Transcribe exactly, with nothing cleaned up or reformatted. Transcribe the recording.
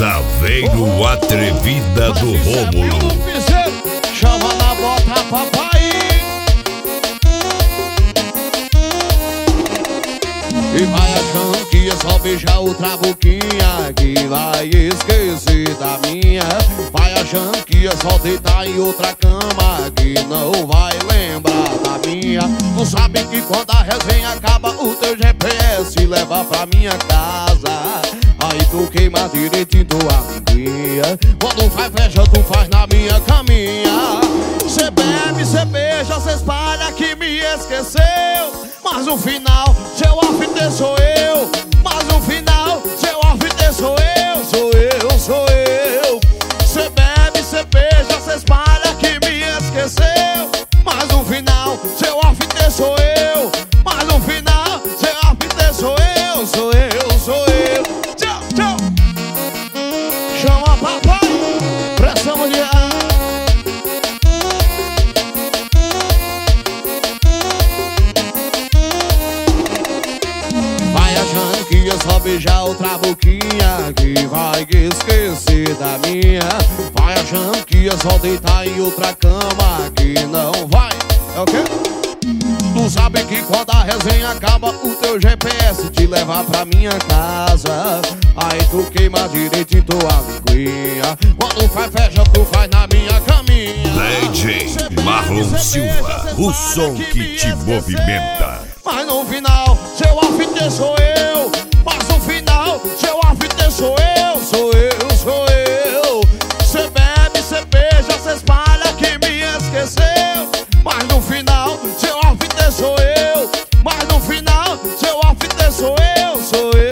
Saveiro Atrevida do Rômulo. Chama na bota, papai. E vai achando que é só beijar outra boquinha que vai esquecer da minha. Vai achando que é só deitar em outra cama que não vai lembrar da minha. Não sabe que quando a resenha acaba o teu G P S leva pra minha casa. Aí tu queima direitinho tua linguinha. Quando faz flecha tu faz na minha caminha. Cê bebe, cê beija, cê espalha que me esqueceu. Mas no final, seu after sou eu. Mas no final, seu after sou eu. Sou eu, sou eu. Cê bebe, cê beija, cê espalha que me esqueceu. Mas no final, seu after sou eu. Mas no final, seu after sou eu. Sou eu, sou eu. Tchau, tchau. Chama papai. Pressão mulher. Que é só beijar outra boquinha que vai esquecer da minha. Vai achando que é só deitar em outra cama que não vai. É o quê? Tu sabe que quando a resenha acaba o teu G P S te leva pra minha casa. Aí tu queima direitinho tua linguinha. Quando faz festa tu faz na minha caminha. D J Marlon Silva, o som que te movimenta. Mas no final, seu after sou eu. Mas no final, seu after sou eu. Sou eu, sou eu. Cê bebe, cê beija, cê espalha que me esqueceu. Mas no final, seu after sou eu. Mas no final, seu after sou eu. Sou eu.